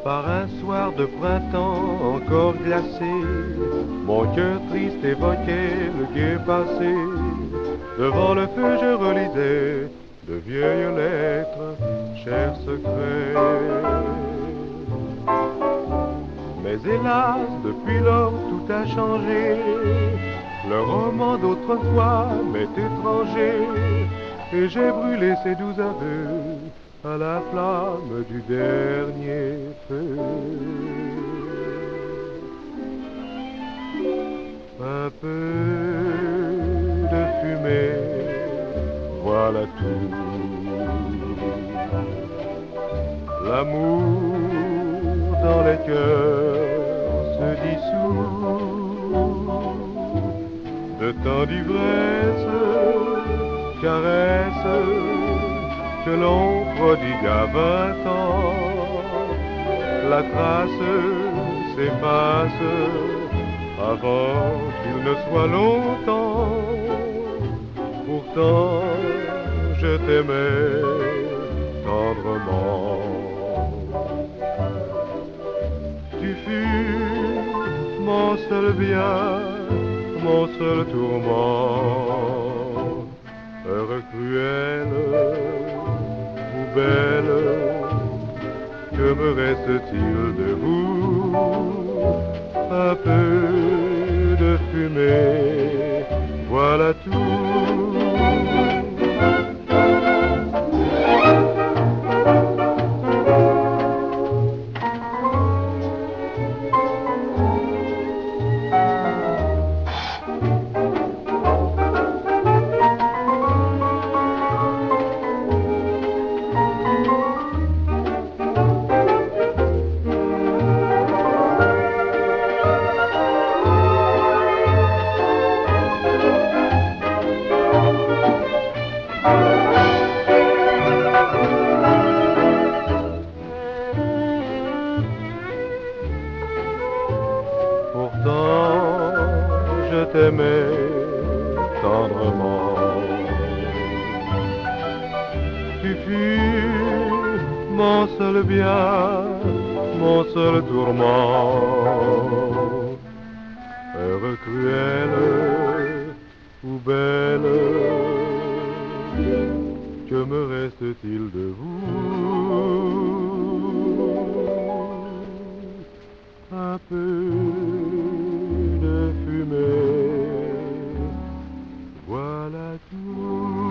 Par un soir de printemps encore glacé, mon cœur triste évoquait le gai passé. Devant le feu je relisais de vieilles lettres, chers secrets. Mais hélas, depuis lors tout a changé. Le roman d'autrefois m'est étranger, et j'ai brûlé ces doux aveux à la flamme du dernier feu. Un peu de fumée, voilà tout. L'amour dans les cœurs se dissout. De tant d'ivresse, caresse que l'on prodigue à 20 ans, la trace s'efface avant qu'il ne soit longtemps. Pourtant je t'aimais tendrement. Tu fus mon seul bien, mon seul tourment. Heure cruelle ou belle, que me reste-t-il de vous? Un peu de fumée, voilà tout. Pourtant, je t'aimais tendrement. Tu fus mon seul bien, mon seul tourment. Heure cruelle ou belle, que me reste-t-il de vous? Un peu de fumée, voilà tout.